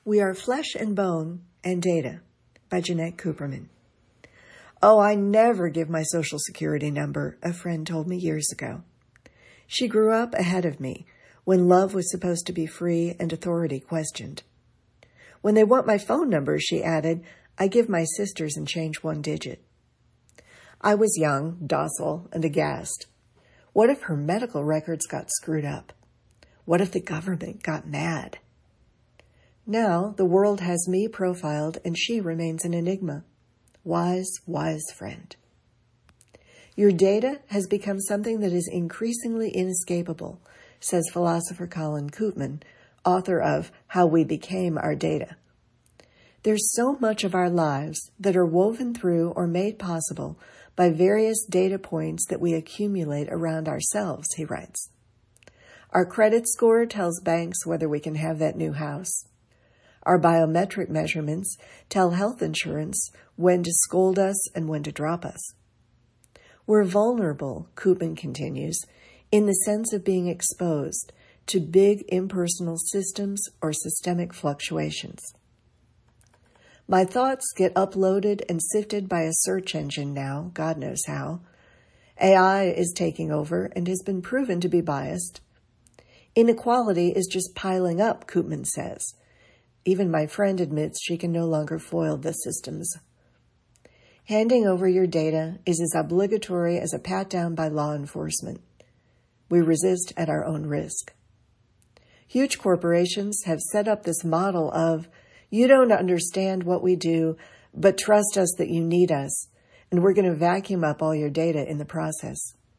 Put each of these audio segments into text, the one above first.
We Are Flesh and Bone and Data by Jeanette Cooperman. Oh, I never give my Social Security number, a friend told me years ago. She grew up ahead of me when love was supposed to be free and authority questioned. When they want my phone number, she added, I give my sisters and change one digit. I was young, docile, and aghast. What if her medical records got screwed up? What if the government got mad? Now the world has me profiled and she remains an enigma. Wise, wise friend. Your data has become something that is increasingly inescapable, says philosopher Colin Koopman, author of How We Became Our Data. There's so much of our lives that are woven through or made possible by various data points that we accumulate around ourselves, he writes. Our credit score tells banks whether we can have that new house. Our biometric measurements tell health insurance when to scold us and when to drop us. We're vulnerable, Koopman continues, in the sense of being exposed to big impersonal systems or systemic fluctuations. My thoughts get uploaded and sifted by a search engine now, God knows how. AI is taking over and has been proven to be biased. Inequality is just piling up, Koopman says. Even my friend admits she can no longer foil the systems. Handing over your data is as obligatory as a pat-down by law enforcement. We resist at our own risk. Huge corporations have set up this model of, you don't understand what we do, but trust us that you need us, and we're going to vacuum up all your data in the process.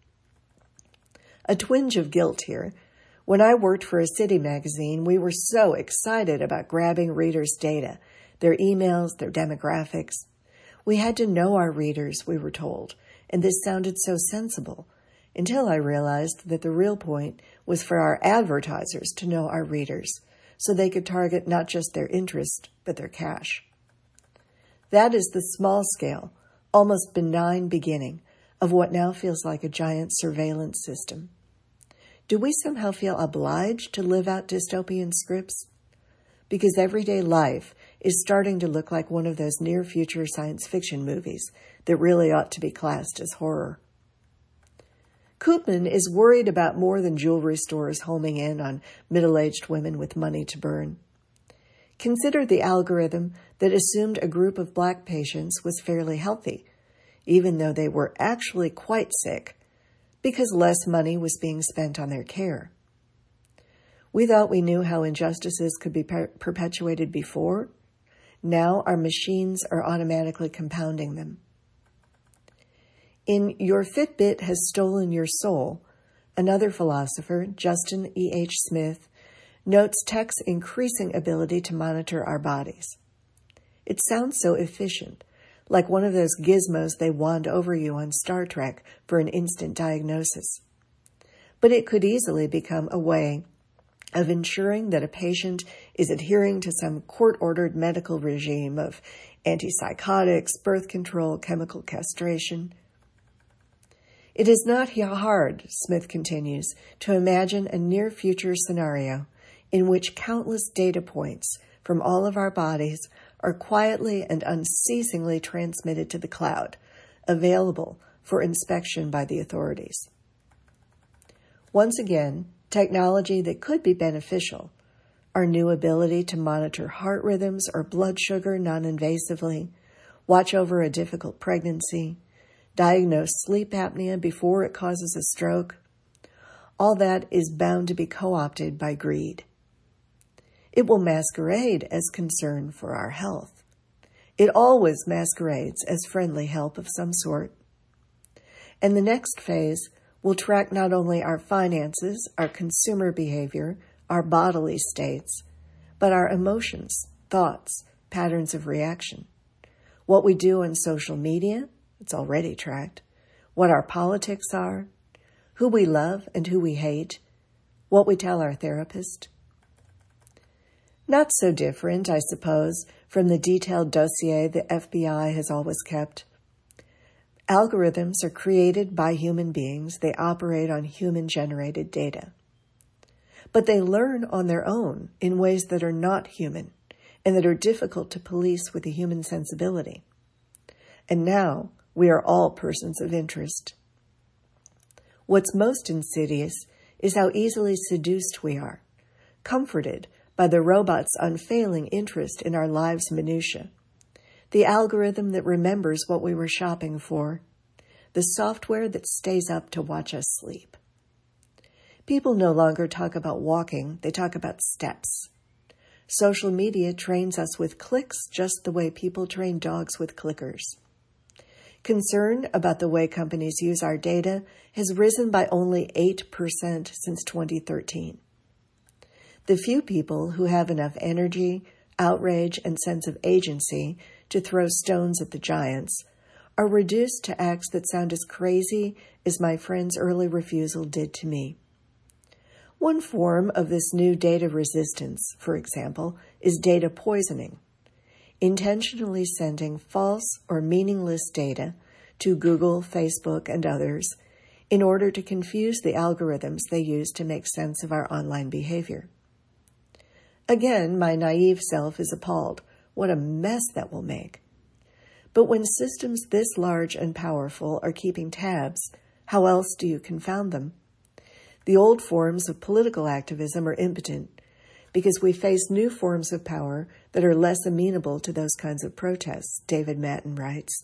A twinge of guilt here. When I worked for a city magazine, we were so excited about grabbing readers' data, their emails, their demographics. We had to know our readers, we were told, and this sounded so sensible, until I realized that the real point was for our advertisers to know our readers, so they could target not just their interest, but their cash. That is the small-scale, almost benign beginning of what now feels like a giant surveillance system. Do we somehow feel obliged to live out dystopian scripts? Because everyday life is starting to look like one of those near-future science fiction movies that really ought to be classed as horror. Koopman is worried about more than jewelry stores homing in on middle-aged women with money to burn. Consider the algorithm that assumed a group of Black patients was fairly healthy, even though they were actually quite sick, because less money was being spent on their care. We thought we knew how injustices could be perpetuated before. Now our machines are automatically compounding them. In Your Fitbit Has Stolen Your Soul, another philosopher, Justin E.H. Smith, notes tech's increasing ability to monitor our bodies. It sounds so efficient, like one of those gizmos they wand over you on Star Trek for an instant diagnosis. But it could easily become a way of ensuring that a patient is adhering to some court-ordered medical regime of antipsychotics, birth control, chemical castration. It is not hard, Smith continues, to imagine a near-future scenario in which countless data points from all of our bodies are quietly and unceasingly transmitted to the cloud, available for inspection by the authorities. Once again, technology that could be beneficial, our new ability to monitor heart rhythms or blood sugar non-invasively, watch over a difficult pregnancy, diagnose sleep apnea before it causes a stroke, all that is bound to be co-opted by greed. It will masquerade as concern for our health. It always masquerades as friendly help of some sort. And the next phase will track not only our finances, our consumer behavior, our bodily states, but our emotions, thoughts, patterns of reaction. What we do on social media, it's already tracked. What our politics are, who we love and who we hate, what we tell our therapist. Not so different, I suppose, from the detailed dossier the FBI has always kept. Algorithms are created by human beings. They operate on human-generated data. But they learn on their own in ways that are not human and that are difficult to police with a human sensibility. And now we are all persons of interest. What's most insidious is how easily seduced we are, comforted by the robot's unfailing interest in our lives' minutiae, the algorithm that remembers what we were shopping for, the software that stays up to watch us sleep. People no longer talk about walking, they talk about steps. Social media trains us with clicks just the way people train dogs with clickers. Concern about the way companies use our data has risen by only 8% since 2013. The few people who have enough energy, outrage, and sense of agency to throw stones at the giants are reduced to acts that sound as crazy as my friend's early refusal did to me. One form of this new data resistance, for example, is data poisoning, intentionally sending false or meaningless data to Google, Facebook, and others in order to confuse the algorithms they use to make sense of our online behavior. Again, my naive self is appalled. What a mess that will make. But when systems this large and powerful are keeping tabs, how else do you confound them? The old forms of political activism are impotent because we face new forms of power that are less amenable to those kinds of protests, David Matten writes.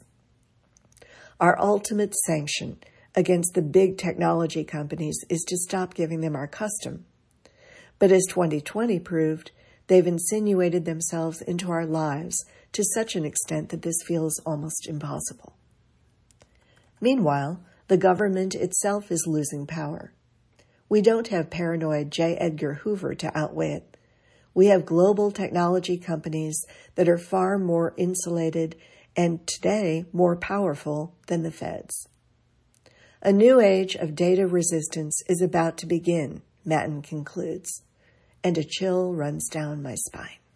Our ultimate sanction against the big technology companies is to stop giving them our custom. But as 2020 proved, they've insinuated themselves into our lives to such an extent that this feels almost impossible. Meanwhile, the government itself is losing power. We don't have paranoid J. Edgar Hoover to outweigh it. We have global technology companies that are far more insulated and today more powerful than the feds. A new age of data resistance is about to begin, Matten concludes, and a chill runs down my spine.